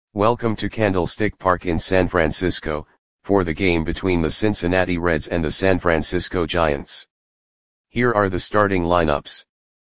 Welcome to Candlestick Park in San Francisco, for the game between the Cincinnati Reds and the San Francisco Giants. Here are the starting lineups.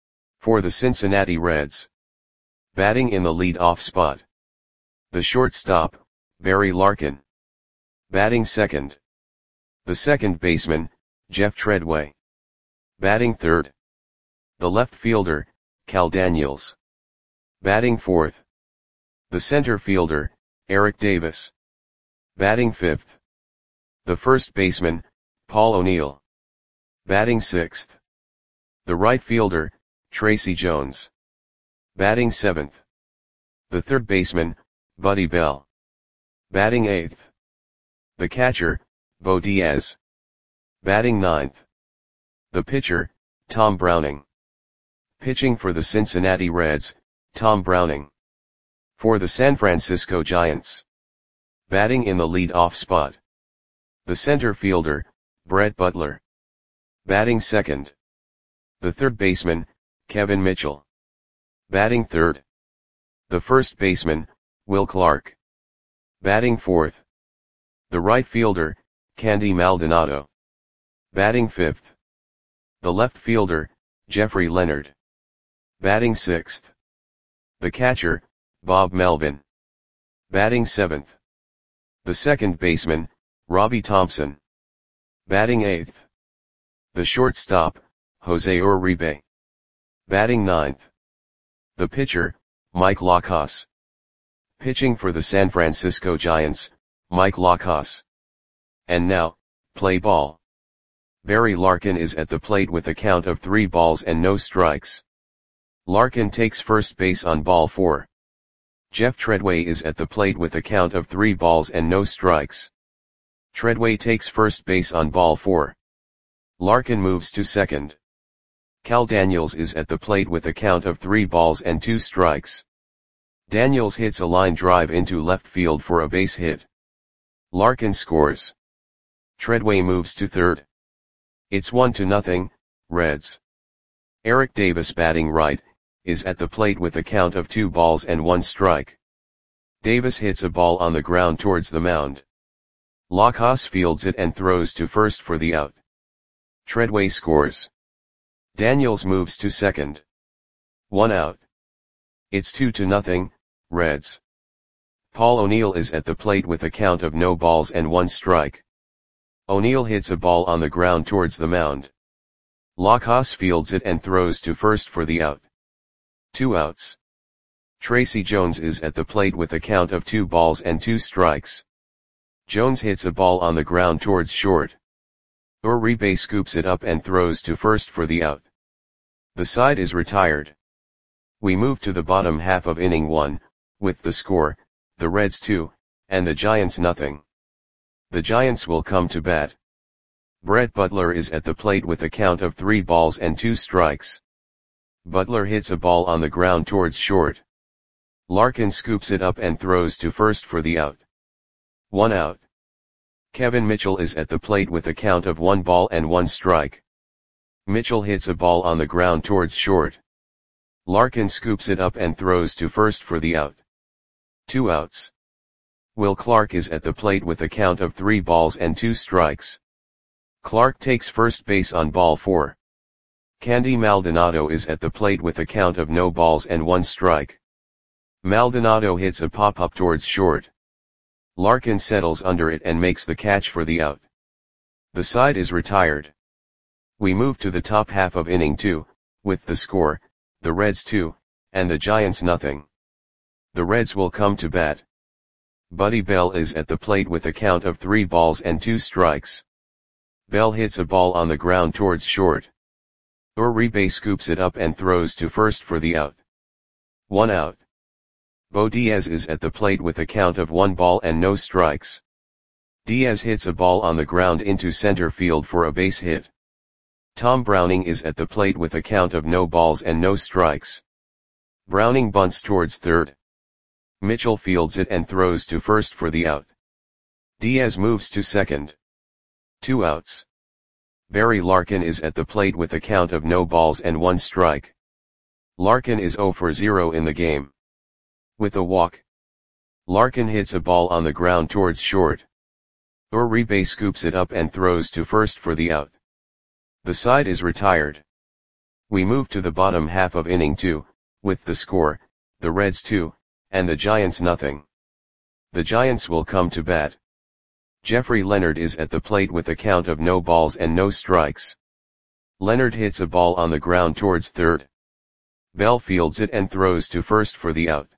For the Cincinnati Reds. Batting in the lead-off spot. The shortstop, Barry Larkin. Batting second. The second baseman, Jeff Treadway. Batting third. The left fielder, Cal Daniels. Batting fourth. The center fielder, Eric Davis. Batting fifth. The first baseman, Paul O'Neill. Batting sixth. The right fielder, Tracy Jones. Batting seventh. The third baseman, Buddy Bell. Batting eighth. The catcher, Bo Diaz. Batting ninth. The pitcher, Tom Browning. Pitching for the Cincinnati Reds, Tom Browning. For the San Francisco Giants. Batting in the lead-off spot. The center fielder, Brett Butler. Batting second. The third baseman, Kevin Mitchell. Batting third. The first baseman, Will Clark. Batting fourth. The right fielder, Candy Maldonado. Batting fifth. The left fielder, Jeffrey Leonard. Batting sixth. The catcher, Bob Melvin. Batting seventh. The second baseman, Robbie Thompson. Batting eighth. The shortstop, Jose Uribe. Batting ninth. The pitcher, Mike Lacos. Pitching for the San Francisco Giants, Mike Lacos. And now, play ball. Barry Larkin is at the plate with a count of 3 balls and no strikes. Larkin takes first base on ball 4. Jeff Treadway is at the plate with a count of 3 balls and no strikes. Treadway takes first base on ball 4. Larkin moves to second. Cal Daniels is at the plate with a count of 3 balls and 2 strikes. Daniels hits a line drive into left field for a base hit. Larkin scores. Treadway moves to third. It's 1-0, Reds. Eric Davis, batting right, is at the plate with a count of 2 balls and 1 strike. Davis hits a ball on the ground towards the mound. Lacos fields it and throws to first for the out. Treadway scores. Daniels moves to second. 1 out. It's 2-0, Reds. Paul O'Neill is at the plate with a count of no balls and 1 strike. O'Neill hits a ball on the ground towards the mound. Lacos fields it and throws to first for the out. 2 outs. Tracy Jones is at the plate with a count of 2 balls and 2 strikes. Jones hits a ball on the ground towards short. Uribe scoops it up and throws to first for the out. The side is retired. We move to the bottom half of inning 1, with the score, the Reds 2, and the Giants nothing. The Giants will come to bat. Brett Butler is at the plate with a count of 3 balls and 2 strikes. Butler hits a ball on the ground towards short. Larkin scoops it up and throws to first for the out. 1 out. Kevin Mitchell is at the plate with a count of 1 ball and 1 strike. Mitchell hits a ball on the ground towards short. Larkin scoops it up and throws to first for the out. 2 outs. Will Clark is at the plate with a count of 3 balls and 2 strikes. Clark takes first base on ball 4. Candy Maldonado is at the plate with a count of no balls and 1 strike. Maldonado hits a pop-up towards short. Larkin settles under it and makes the catch for the out. The side is retired. We move to the top half of inning 2, with the score, the Reds 2, and the Giants nothing. The Reds will come to bat. Buddy Bell is at the plate with a count of 3 balls and 2 strikes. Bell hits a ball on the ground towards short. Uribe scoops it up and throws to first for the out. 1 out. Bo Diaz is at the plate with a count of 1 ball and no strikes. Diaz hits a ball on the ground into center field for a base hit. Tom Browning is at the plate with a count of no balls and no strikes. Browning bunts towards third. Mitchell fields it and throws to first for the out. Diaz moves to second. 2 outs. Barry Larkin is at the plate with a count of no balls and 1 strike. Larkin is 0 for 0 in the game. With a walk, Larkin hits a ball on the ground towards short. Uribe scoops it up and throws to first for the out. The side is retired. We move to the bottom half of inning 2, with the score, the Reds 2, and the Giants nothing. The Giants will come to bat. Jeffrey Leonard is at the plate with a count of no balls and no strikes. Leonard hits a ball on the ground towards third. Bell fields it and throws to first for the out.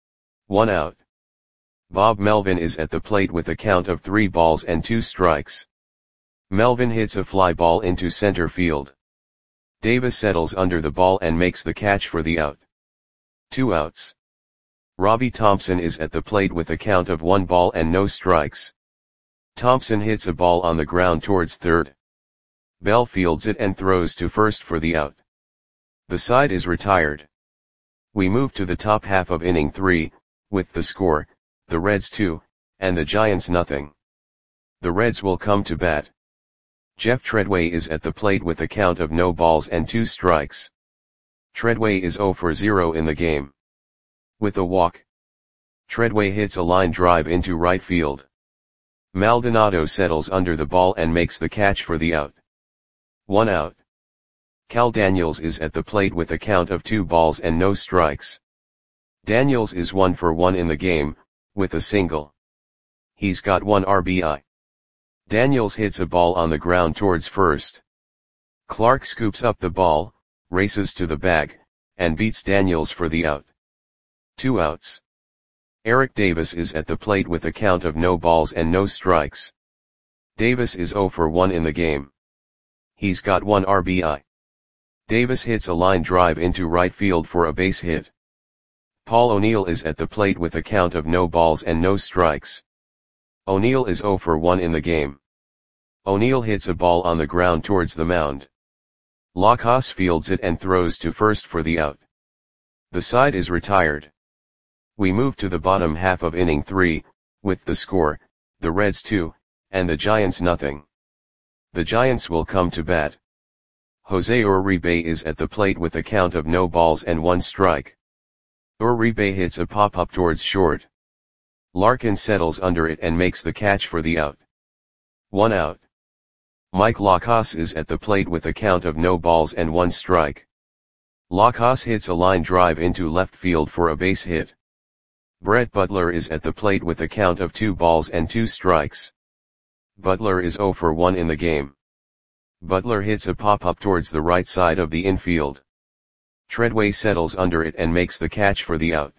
1 out. Bob Melvin is at the plate with a count of 3 balls and 2 strikes. Melvin hits a fly ball into center field. Davis settles under the ball and makes the catch for the out. 2 outs. Robbie Thompson is at the plate with a count of 1 ball and no strikes. Thompson hits a ball on the ground towards third. Bell fields it and throws to first for the out. The side is retired. We move to the top half of inning 3, with the score, the Reds 2, and the Giants nothing. The Reds will come to bat. Jeff Treadway is at the plate with a count of no balls and 2 strikes. Treadway is 0 for 0 in the game. With a walk, Treadway hits a line drive into right field. Maldonado settles under the ball and makes the catch for the out. 1 out. Cal Daniels is at the plate with a count of 2 balls and no strikes. Daniels is 1 for 1 in the game, with a single. He's got 1 RBI. Daniels hits a ball on the ground towards first. Clark scoops up the ball, races to the bag, and beats Daniels for the out. 2 outs. Eric Davis is at the plate with a count of no balls and no strikes. Davis is 0 for 1 in the game. He's got 1 RBI. Davis hits a line drive into right field for a base hit. Paul O'Neill is at the plate with a count of no balls and no strikes. O'Neill is 0 for 1 in the game. O'Neill hits a ball on the ground towards the mound. Lacrosse fields it and throws to first for the out. The side is retired. We move to the bottom half of inning 3, with the score, the Reds 2, and the Giants nothing. The Giants will come to bat. Jose Uribe is at the plate with a count of no balls and 1 strike. Uribe hits a pop-up towards short. Larkin settles under it and makes the catch for the out. 1 out. Mike Lacrosse is at the plate with a count of no balls and 1 strike. Lacrosse hits a line drive into left field for a base hit. Brett Butler is at the plate with a count of 2 balls and 2 strikes. Butler is 0 for 1 in the game. Butler hits a pop-up towards the right side of the infield. Treadway settles under it and makes the catch for the out.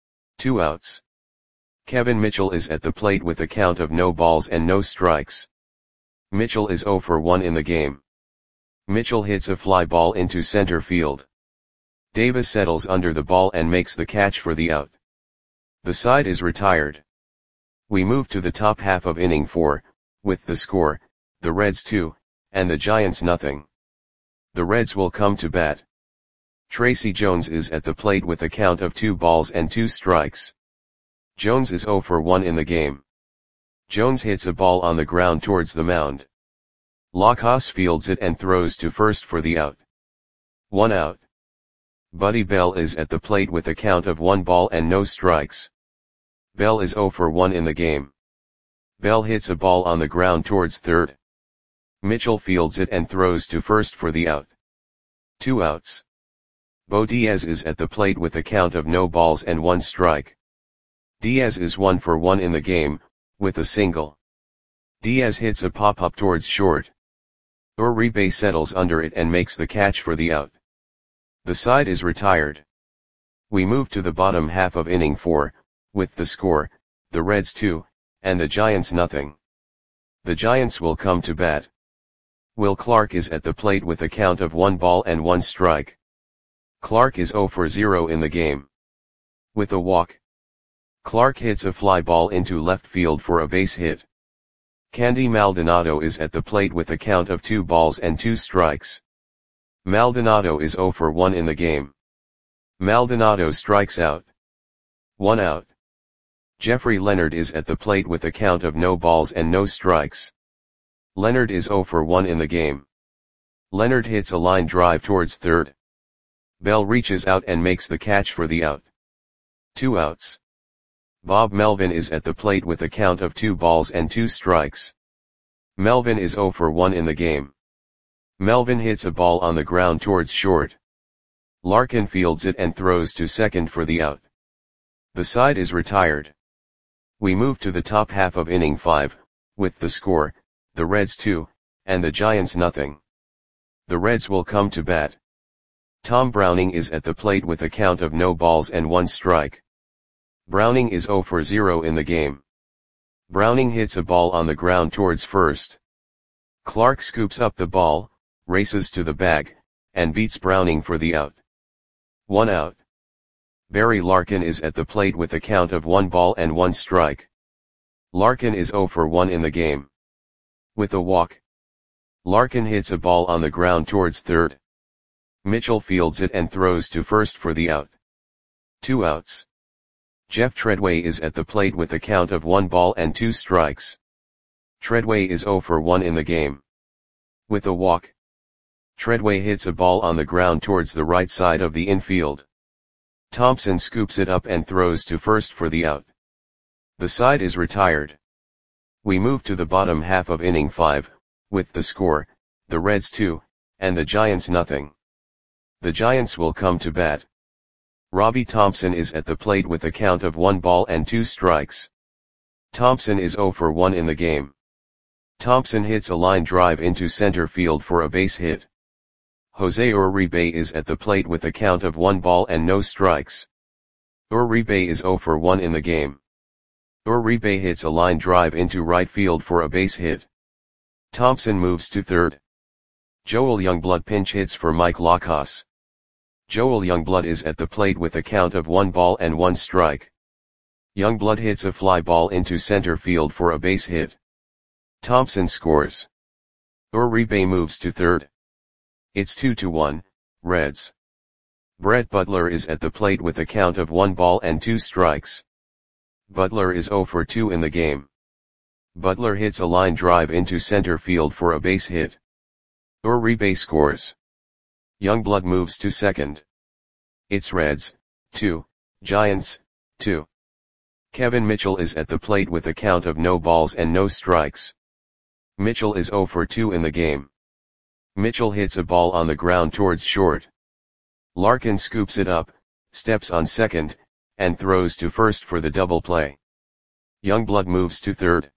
2 outs. Kevin Mitchell is at the plate with a count of no balls and no strikes. Mitchell is 0 for 1 in the game. Mitchell hits a fly ball into center field. Davis settles under the ball and makes the catch for the out. The side is retired. We move to the top half of inning 4, with the score, the Reds 2, and the Giants nothing. The Reds will come to bat. Tracy Jones is at the plate with a count of 2 balls and 2 strikes. Jones is 0 for 1 in the game. Jones hits a ball on the ground towards the mound. Lacrosse fields it and throws to first for the out. 1 out. Buddy Bell is at the plate with a count of 1 ball and no strikes. Bell is 0 for 1 in the game. Bell hits a ball on the ground towards third. Mitchell fields it and throws to first for the out. 2 outs. Bo Diaz is at the plate with a count of no balls and 1 strike. Diaz is 1 for 1 in the game, with a single. Diaz hits a pop-up towards short. Uribe settles under it and makes the catch for the out. The side is retired. We move to the bottom half of inning 4, with the score, the Reds 2, and the Giants nothing. The Giants will come to bat. Will Clark is at the plate with a count of 1 ball and 1 strike. Clark is 0 for 0 in the game. With a walk, Clark hits a fly ball into left field for a base hit. Candy Maldonado is at the plate with a count of 2 balls and 2 strikes. Maldonado is 0 for 1 in the game. Maldonado strikes out. 1 out. Jeffrey Leonard is at the plate with a count of no balls and no strikes. Leonard is 0 for 1 in the game. Leonard hits a line drive towards third. Bell reaches out and makes the catch for the out. 2 outs. Bob Melvin is at the plate with a count of 2 balls and 2 strikes. Melvin is 0 for 1 in the game. Melvin hits a ball on the ground towards short. Larkin fields it and throws to second for the out. The side is retired. We move to the top half of inning 5, with the score, the Reds 2, and the Giants nothing. The Reds will come to bat. Tom Browning is at the plate with a count of no balls and 1 strike. Browning is 0 for 0 in the game. Browning hits a ball on the ground towards first. Clark scoops up the ball, races to the bag, and beats Browning for the out. 1 out. Barry Larkin is at the plate with a count of 1 ball and 1 strike. Larkin is 0 for 1 in the game. With a walk. Larkin hits a ball on the ground towards third. Mitchell fields it and throws to first for the out. 2 outs. Jeff Treadway is at the plate with a count of 1 ball and 2 strikes. Treadway is 0 for 1 in the game. With a walk. Treadway hits a ball on the ground towards the right side of the infield. Thompson scoops it up and throws to first for the out. The side is retired. We move to the bottom half of inning 5, with the score, the Reds 2, and the Giants nothing. The Giants will come to bat. Robbie Thompson is at the plate with a count of 1 ball and 2 strikes. Thompson is 0 for 1 in the game. Thompson hits a line drive into center field for a base hit. Jose Uribe is at the plate with a count of 1 ball and no strikes. Uribe is 0 for 1 in the game. Uribe hits a line drive into right field for a base hit. Thompson moves to third. Joel Youngblood pinch hits for Mike Lacos. Joel Youngblood is at the plate with a count of 1 ball and 1 strike. Youngblood hits a fly ball into center field for a base hit. Thompson scores. Uribe moves to third. It's 2-1, Reds. Brett Butler is at the plate with a count of 1 ball and 2 strikes. Butler is 0 for 2 in the game. Butler hits a line drive into center field for a base hit. Uribe scores. Youngblood moves to second. It's Reds, 2, Giants, 2. Kevin Mitchell is at the plate with a count of no balls and no strikes. Mitchell is 0 for 2 in the game. Mitchell hits a ball on the ground towards short. Larkin scoops it up, steps on second, and throws to first for the double play. Youngblood moves to third.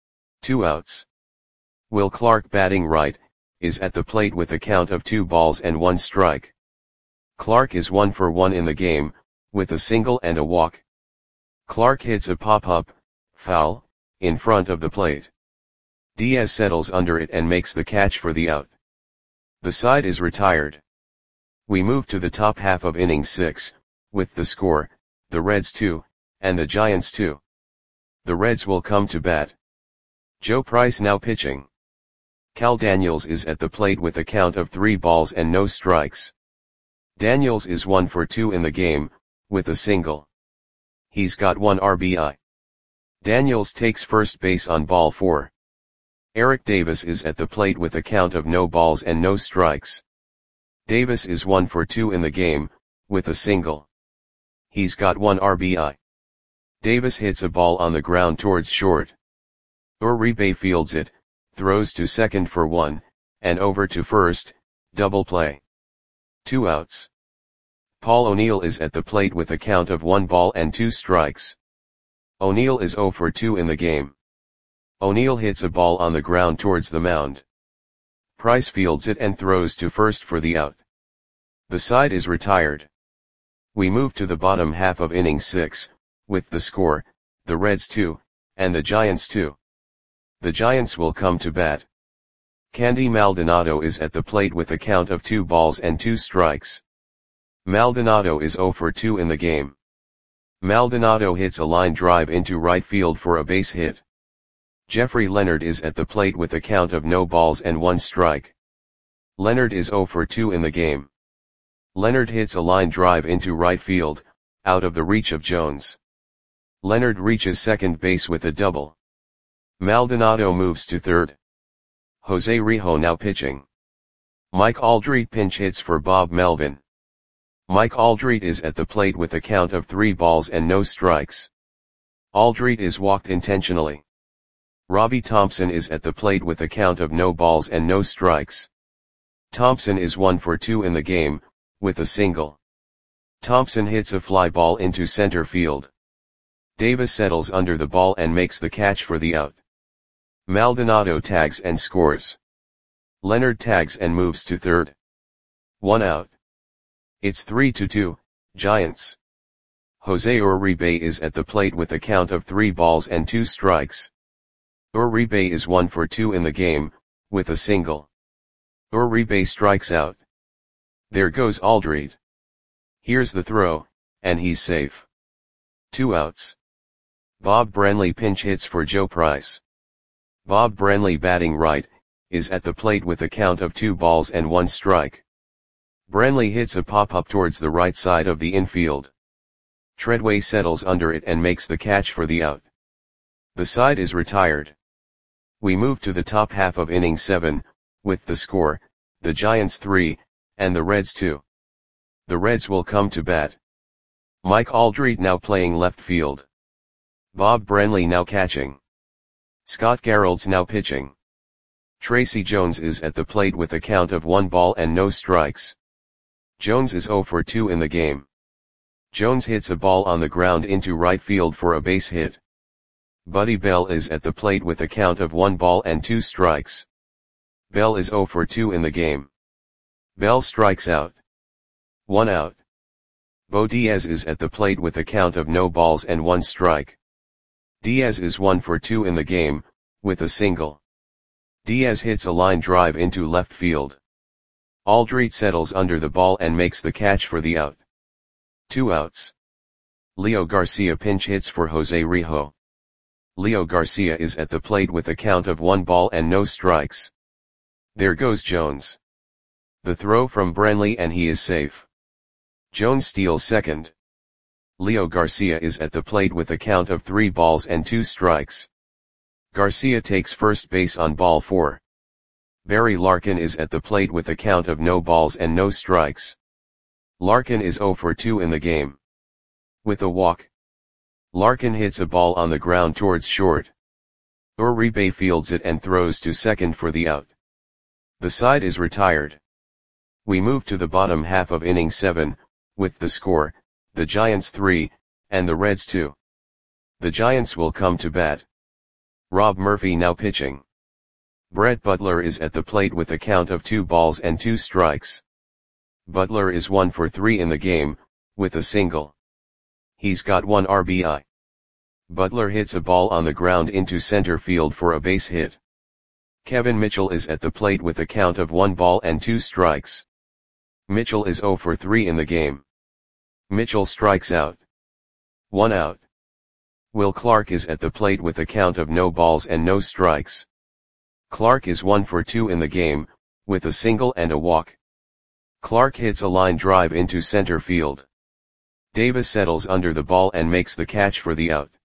2 outs. Will Clark, batting right, is at the plate with a count of 2 balls and 1 strike. Clark is 1 for 1 in the game, with a single and a walk. Clark hits a pop-up, foul, in front of the plate. Diaz settles under it and makes the catch for the out. The side is retired. We move to the top half of inning 6, with the score, the Reds 2, and the Giants 2. The Reds will come to bat. Joe Price now pitching. Cal Daniels is at the plate with a count of 3 balls and no strikes. Daniels is 1 for 2 in the game, with a single. He's got 1 RBI. Daniels takes first base on ball 4. Eric Davis is at the plate with a count of no balls and no strikes. Davis is 1 for 2 in the game, with a single. He's got 1 RBI. Davis hits a ball on the ground towards short. Uribe fields it, throws to second for 1, and over to first, double play. 2 outs. Paul O'Neill is at the plate with a count of 1 ball and 2 strikes. O'Neill is 0 for 2 in the game. O'Neill hits a ball on the ground towards the mound. Price fields it and throws to first for the out. The side is retired. We move to the bottom half of inning 6, with the score, the Reds 2, and the Giants 2. The Giants will come to bat. Candy Maldonado is at the plate with a count of 2 balls and 2 strikes. Maldonado is 0 for 2 in the game. Maldonado hits a line drive into right field for a base hit. Jeffrey Leonard is at the plate with a count of no balls and 1 strike. Leonard is 0 for 2 in the game. Leonard hits a line drive into right field, out of the reach of Jones. Leonard reaches second base with a double. Maldonado moves to third. Jose Rijo now pitching. Mike Aldrete pinch hits for Bob Melvin. Mike Aldrete is at the plate with a count of 3 balls and no strikes. Aldrit is walked intentionally. Robbie Thompson is at the plate with a count of no balls and no strikes. Thompson is 1 for 2 in the game, with a single. Thompson hits a fly ball into center field. Davis settles under the ball and makes the catch for the out. Maldonado tags and scores. Leonard tags and moves to third. 1 out. It's 3-2, Giants. Jose Uribe is at the plate with a count of 3 balls and 2 strikes. Uribe is 1 for 2 in the game, with a single. Uribe strikes out. There goes Aldrit. Here's the throw, and he's safe. 2 outs. Bob Branley pinch hits for Joe Price. Bob Branley, batting right, is at the plate with a count of 2 balls and 1 strike. Branley hits a pop-up towards the right side of the infield. Treadway settles under it and makes the catch for the out. The side is retired. We move to the top half of inning 7, with the score, the Giants 3, and the Reds 2. The Reds will come to bat. Mike Aldrit now playing left field. Bob Branley now catching. Scott Garrelds now pitching. Tracy Jones is at the plate with a count of 1 ball and no strikes. Jones is 0 for 2 in the game. Jones hits a ball on the ground into right field for a base hit. Buddy Bell is at the plate with a count of 1 ball and 2 strikes. Bell is 0 for 2 in the game. Bell strikes out. 1 out. Bo Diaz is at the plate with a count of no balls and 1 strike. Diaz is 1 for 2 in the game, with a single. Diaz hits a line drive into left field. Aldrit settles under the ball and makes the catch for the out. 2 outs. Leo Garcia pinch hits for Jose Rijo. Leo Garcia is at the plate with a count of 1 ball and no strikes. There goes Jones. The throw from Branley and he is safe. Jones steals second. Leo Garcia is at the plate with a count of 3 balls and 2 strikes. Garcia takes first base on ball 4. Barry Larkin is at the plate with a count of no balls and no strikes. Larkin is 0 for 2 in the game. With a walk. Larkin hits a ball on the ground towards short. Uribe fields it and throws to second for the out. The side is retired. We move to the bottom half of inning 7, with the score, the Giants 3, and the Reds 2. The Giants will come to bat. Rob Murphy now pitching. Brett Butler is at the plate with a count of 2 balls and 2 strikes. Butler is 1 for 3 in the game, with a single. He's got 1 RBI. Butler hits a ball on the ground into center field for a base hit. Kevin Mitchell is at the plate with a count of 1 ball and 2 strikes. Mitchell is 0 for 3 in the game. Mitchell strikes out. 1 out. Will Clark is at the plate with a count of no balls and no strikes. Clark is 1 for 2 in the game, with a single and a walk. Clark hits a line drive into center field. Davis settles under the ball and makes the catch for the out.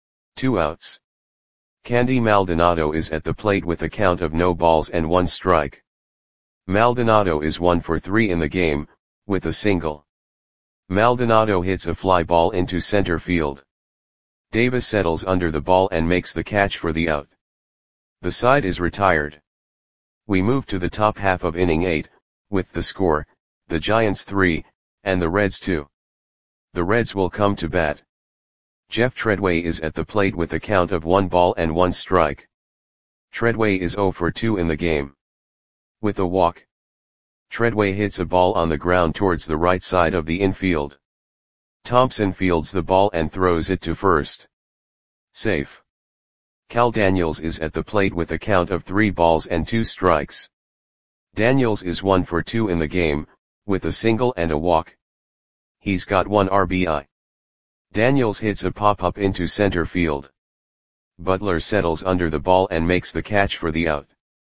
2 outs. Candy Maldonado is at the plate with a count of no balls and 1 strike. Maldonado is 1 for 3 in the game, with a single. Maldonado hits a fly ball into center field. Davis settles under the ball and makes the catch for the out. The side is retired. We move to the top half of inning 8, with the score, the Giants 3, and the Reds 2. The Reds will come to bat. Jeff Treadway is at the plate with a count of 1 ball and 1 strike. Treadway is 0 for 2 in the game. With a walk. Treadway hits a ball on the ground towards the right side of the infield. Thompson fields the ball and throws it to first. Safe. Cal Daniels is at the plate with a count of 3 balls and 2 strikes. Daniels is 1 for 2 in the game, with a single and a walk. He's got 1 RBI. Daniels hits a pop-up into center field. Butler settles under the ball and makes the catch for the out.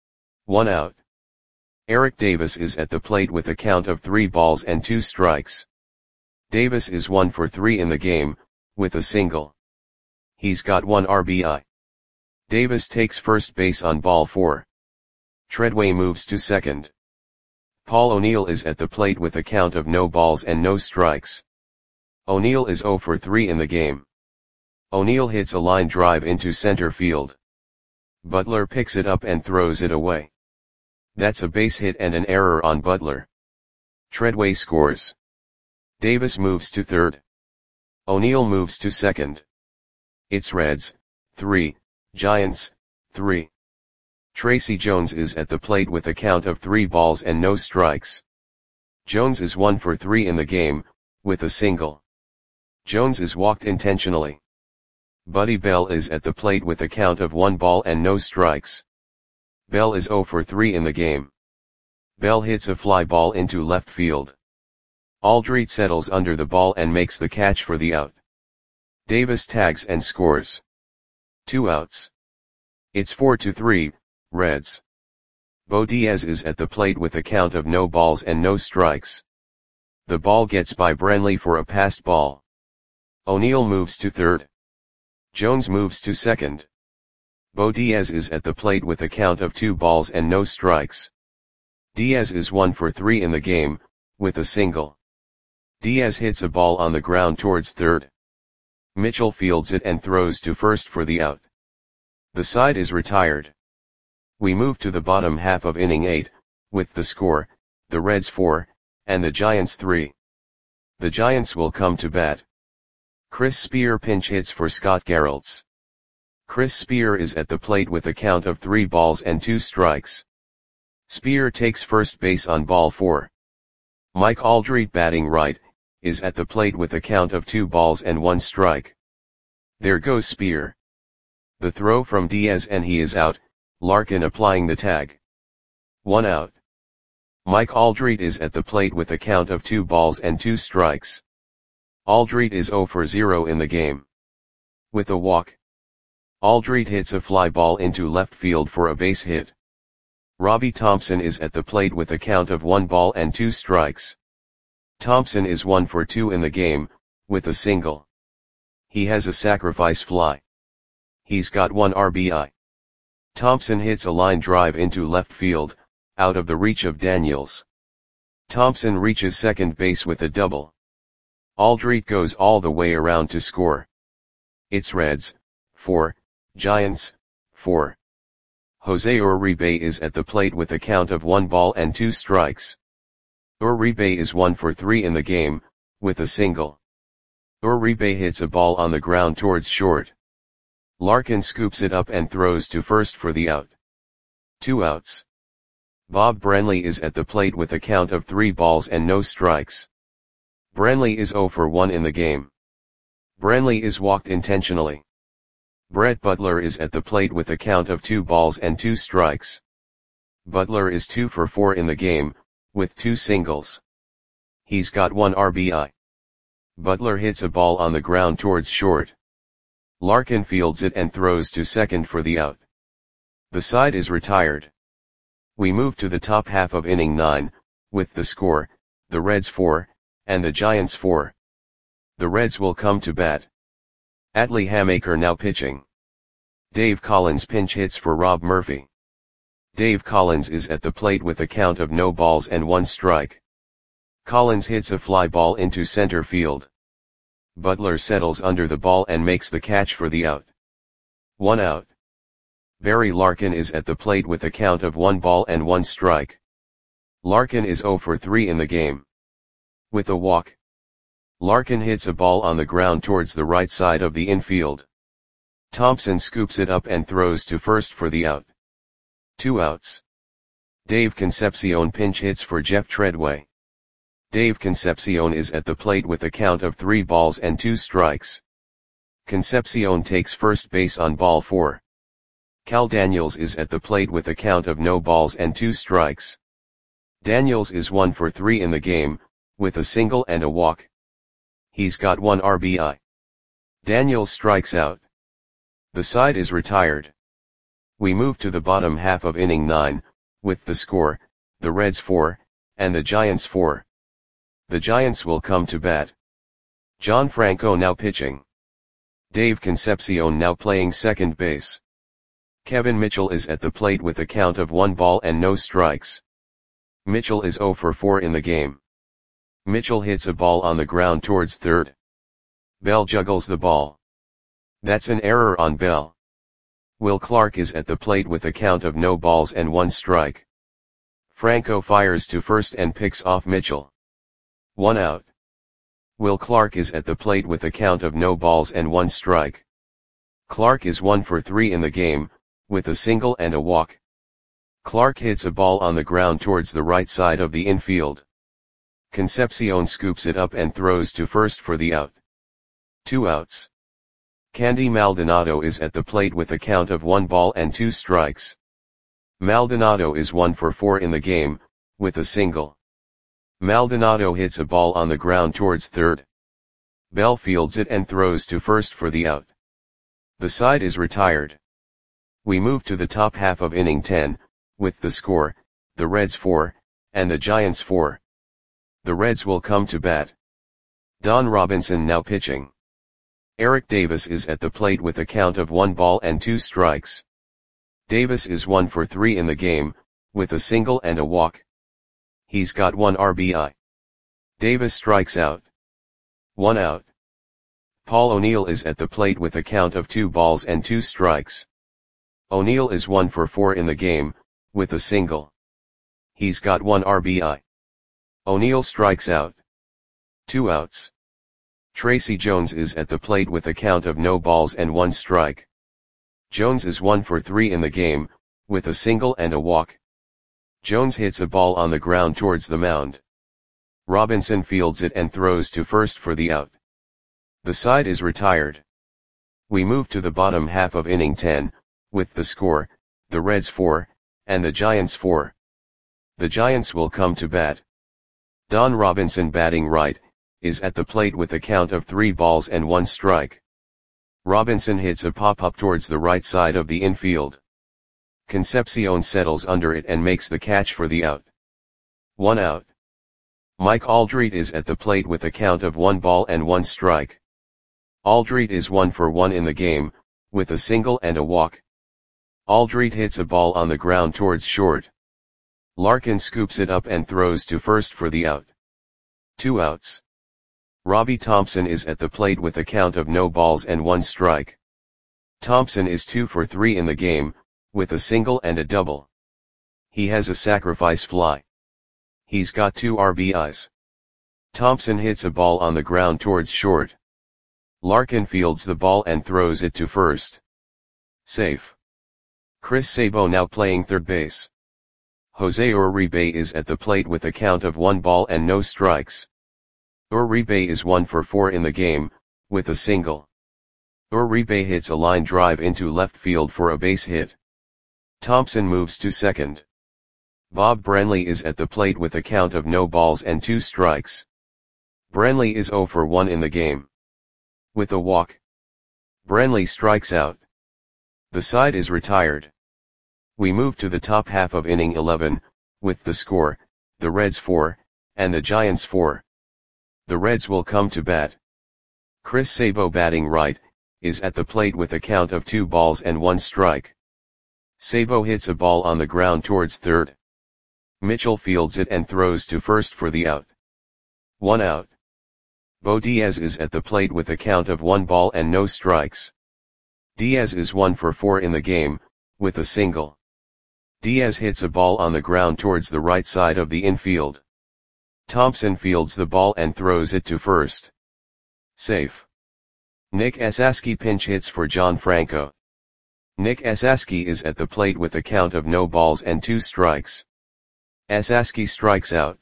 1 out. Eric Davis is at the plate with a count of 3 balls and 2 strikes. Davis is 1 for 3 in the game, with a single. He's got 1 RBI. Davis takes first base on ball 4. Treadway moves to second. Paul O'Neill is at the plate with a count of no balls and no strikes. O'Neill is 0 for 3 in the game. O'Neill hits a line drive into center field. Butler picks it up and throws it away. That's a base hit and an error on Butler. Treadway scores. Davis moves to third. O'Neill moves to second. It's Reds, 3, Giants, 3. Tracy Jones is at the plate with a count of 3 balls and no strikes. Jones is 1 for 3 in the game, with a single. Jones is walked intentionally. Buddy Bell is at the plate with a count of 1 ball and no strikes. Bell is 0 for 3 in the game. Bell hits a fly ball into left field. Aldrete settles under the ball and makes the catch for the out. Davis tags and scores. 2 outs. It's 4-3, Reds. Bo Diaz is at the plate with a count of no balls and no strikes. The ball gets by Brenly for a passed ball. O'Neill moves to third. Jones moves to second. Bo Diaz is at the plate with a count of 2 balls and no strikes. Diaz is 1 for 3 in the game, with a single. Diaz hits a ball on the ground towards third. Mitchell fields it and throws to first for the out. The side is retired. We move to the bottom half of inning 8, with the score, the Reds 4, and the Giants 3. The Giants will come to bat. Chris Spear pinch hits for Scott Geraltz. Chris Spear is at the plate with a count of 3 balls and 2 strikes. Spear takes first base on ball 4. Mike Aldrete, batting right, is at the plate with a count of 2 balls and 1 strike. There goes Spear. The throw from Diaz and he is out, Larkin applying the tag. 1 out. Mike Aldrete is at the plate with a count of 2 balls and 2 strikes. Aldrete is 0 for 0 in the game. With a walk. Aldrete hits a fly ball into left field for a base hit. Robbie Thompson is at the plate with a count of 1 ball and 2 strikes. Thompson is 1 for 2 in the game, with a single. He has a sacrifice fly. He's got 1 RBI. Thompson hits a line drive into left field, out of the reach of Daniels. Thompson reaches second base with a double. Aldrete goes all the way around to score. It's Reds, 4, Giants, 4. Jose Uribe is at the plate with a count of 1 ball and 2 strikes. Uribe is 1 for 3 in the game, with a single. Uribe hits a ball on the ground towards short. Larkin scoops it up and throws to first for the out. 2 outs. Bob Brenly is at the plate with a count of 3 balls and no strikes. Brenly is 0 for 1 in the game. Brenly is walked intentionally. Brett Butler is at the plate with a count of 2 balls and 2 strikes. Butler is 2 for 4 in the game, with 2 singles. He's got 1 RBI. Butler hits a ball on the ground towards short. Larkin fields it and throws to second for the out. The side is retired. We move to the top half of inning 9, with the score, the Reds 4, and the Giants 4. The Reds will come to bat. Atlee Hamaker now pitching. Dave Collins pinch hits for Rob Murphy. Dave Collins is at the plate with a count of no balls and 1 strike. Collins hits a fly ball into center field. Butler settles under the ball and makes the catch for the out. 1 out. Barry Larkin is at the plate with a count of 1 ball and 1 strike. Larkin is 0 for 3 in the game. With a walk. Larkin hits a ball on the ground towards the right side of the infield. Thompson scoops it up and throws to first for the out. 2 outs. Dave Concepcion pinch hits for Jeff Treadway. Dave Concepcion is at the plate with a count of 3 balls and 2 strikes. Concepcion takes first base on ball 4. Cal Daniels is at the plate with a count of no balls and 2 strikes. Daniels is 1 for 3 in the game, with a single and a walk. He's got 1 RBI. Daniels strikes out. The side is retired. We move to the bottom half of inning 9, with the score, the Reds 4, and the Giants 4. The Giants will come to bat. John Franco now pitching. Dave Concepcion now playing second base. Kevin Mitchell is at the plate with a count of 1 ball and no strikes. Mitchell is 0 for 4 in the game. Mitchell hits a ball on the ground towards third. Bell juggles the ball. That's an error on Bell. Will Clark is at the plate with a count of no balls and 1 strike. Franco fires to first and picks off Mitchell. 1 out. Will Clark is at the plate with a count of no balls and 1 strike. Clark is 1 for 3 in the game, with a single and a walk. Clark hits a ball on the ground towards the right side of the infield. Concepcion scoops it up and throws to first for the out. 2 outs. Candy Maldonado is at the plate with a count of 1 ball and 2 strikes. Maldonado is 1 for 4 in the game, with a single. Maldonado hits a ball on the ground towards third. Bell fields it and throws to first for the out. The side is retired. We move to the top half of inning 10, with the score, the Reds 4, and the Giants 4. The Reds will come to bat. Don Robinson now pitching. Eric Davis is at the plate with a count of 1 ball and 2 strikes. Davis is 1 for 3 in the game, with a single and a walk. He's got 1 RBI. Davis strikes out. 1 out. Paul O'Neill is at the plate with a count of 2 balls and 2 strikes. O'Neill is 1 for 4 in the game, with a single. He's got 1 RBI. O'Neill strikes out. 2 outs. Tracy Jones is at the plate with a count of no balls and 1 strike. Jones is 1 for 3 in the game, with a single and a walk. Jones hits a ball on the ground towards the mound. Robinson fields it and throws to first for the out. The side is retired. We move to the bottom half of inning 10, with the score, the Reds 4, and the Giants 4. The Giants will come to bat. Don Robinson batting right, is at the plate with a count of 3 balls and 1 strike. Robinson hits a pop-up towards the right side of the infield. Concepcion settles under it and makes the catch for the out. 1 out. Mike Aldrete is at the plate with a count of 1 ball and 1 strike. Aldrete is 1 for 1 in the game, with a single and a walk. Aldrete hits a ball on the ground towards short. Larkin scoops it up and throws to first for the out. 2 outs. Robbie Thompson is at the plate with a count of no balls and 1 strike. Thompson is 2 for 3 in the game, with a single and a double. He has a sacrifice fly. He's got 2 RBIs. Thompson hits a ball on the ground towards short. Larkin fields the ball and throws it to first. Safe. Chris Sabo now playing third base. Jose Uribe is at the plate with a count of 1 ball and no strikes. Uribe is 1 for 4 in the game, with a single. Uribe hits a line drive into left field for a base hit. Thompson moves to second. Bob Branley is at the plate with a count of no balls and 2 strikes. Branley is 0 for 1 in the game. With a walk. Branley strikes out. The side is retired. We move to the top half of inning 11, with the score, the Reds 4, and the Giants 4. The Reds will come to bat. Chris Sabo batting right, is at the plate with a count of 2 balls and 1 strike. Sabo hits a ball on the ground towards third. Mitchell fields it and throws to first for the out. 1 out. Bo Diaz is at the plate with a count of 1 ball and no strikes. Diaz is 1 for 4 in the game, with a single. Diaz hits a ball on the ground towards the right side of the infield. Thompson fields the ball and throws it to first. Safe. Nick Esaski pinch hits for John Franco. Nick Esaski is at the plate with a count of no balls and 2 strikes. Esaski strikes out.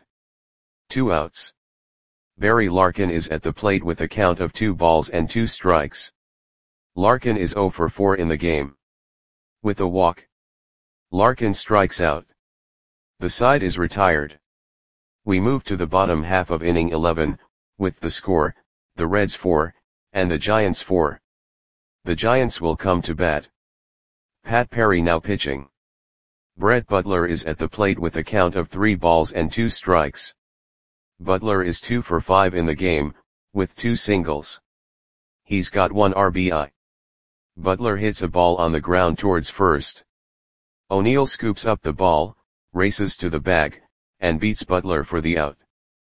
2 outs. Barry Larkin is at the plate with a count of 2 balls and 2 strikes. Larkin is 0 for 4 in the game. With a walk. Larkin strikes out. The side is retired. We move to the bottom half of inning 11, with the score, the Reds 4, and the Giants 4. The Giants will come to bat. Pat Perry now pitching. Brett Butler is at the plate with a count of 3 balls and 2 strikes. Butler is 2 for 5 in the game, with 2 singles. He's got 1 RBI. Butler hits a ball on the ground towards first. O'Neill scoops up the ball, races to the bag, and beats Butler for the out.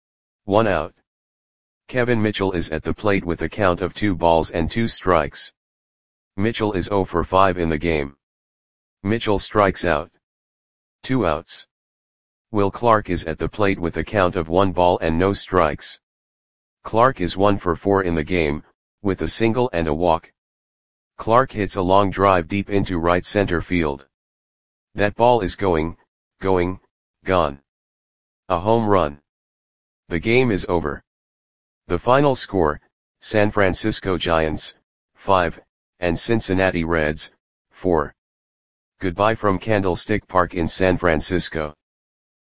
1 out. Kevin Mitchell is at the plate with a count of 2 balls and 2 strikes. Mitchell is 0 for 5 in the game. Mitchell strikes out. 2 outs. Will Clark is at the plate with a count of 1 ball and no strikes. Clark is 1 for 4 in the game, with a single and a walk. Clark hits a long drive deep into right center field. That ball is going, gone. A home run. The game is over. The final score, San Francisco Giants, 5, and Cincinnati Reds, 4. Goodbye from Candlestick Park in San Francisco.